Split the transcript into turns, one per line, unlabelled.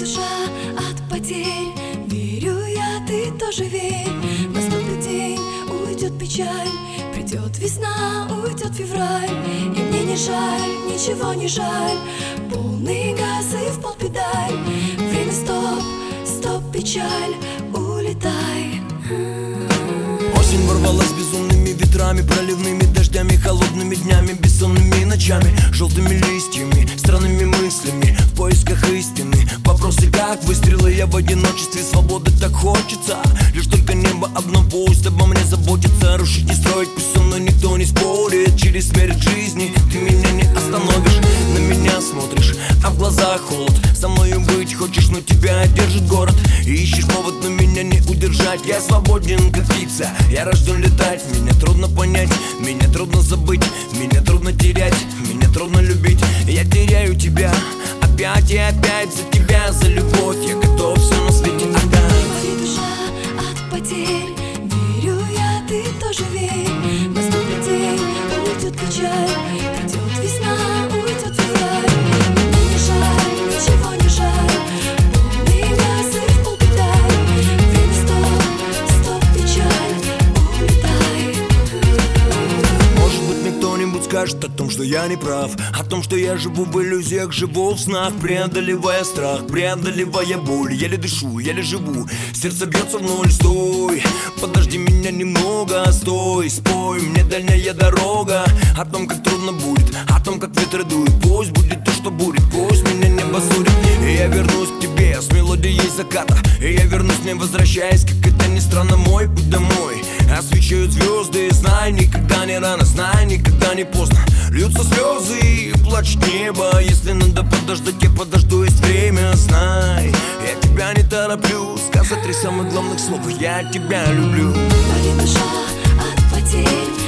душа от потерь. Верю я, ты тоже верь. Наступит день, уйдет печаль, придет весна, уйдет февраль. И мне не жаль, ничего не жаль. Полный газ и в пол педаль. Время стоп, стоп, печаль, улетай.
Осень ворвалась безумными ветрами, проливными дождями, холодными днями, бессонными ночами, желтыми листьями, странными мыслями, в поисках истины. Вопросы как выстрелы, я в одиночестве, свободы так хочется. Лишь только небо одно пусть обо мне заботится. Рушить не строить, пусть со мной никто не спорит. Через смерть жизни ты меня не остановишь. На меня смотришь, а в глазах холод. Со мною быть хочешь, но тебя держит город. И ищешь повод, но меня не удержать. Я свободен, как птица, я рожден летать. Меня трудно понять, меня трудно забыть, меня трудно терять, меня трудно любить. Я теряю тебя опять и опять. За тебя, за любовь я готов все на свете отдать.
Болит душа от потерь. Верю я, ты тоже верь. Наступит день, уйдет печаль, придет весна, уйдет февраль. Мне не жаль, ничего не жаль. Полный газ и в пол педаль. Время стоп, стоп, печаль, улетай.
Может быть, мне кто-нибудь скажет о том, что я не прав, о том, что я живу в иллюзиях, живу в снах, преодолевая страх, преодолевая боль. Еле дышу, еле живу, сердце бьется в ноль. Стой, подожди меня немного, стой, спой мне дальняя дорога. О том, как трудно будет, о том, как ветры дуют. Пусть будет то, что будет, пусть меня небо сурит. И я вернусь к тебе с мелодией заката. И я вернусь, не возвращаясь, как это ни странно, мой путь домой. Освещают звезды, знай, никогда не рано, знай, никогда не поздно. Льются слезы и плачет небо. Если надо подождать, я подожду, есть время, знай. Я тебя не тороплю, сказать три самых главных слов: я тебя люблю.
Болит душа от потерь.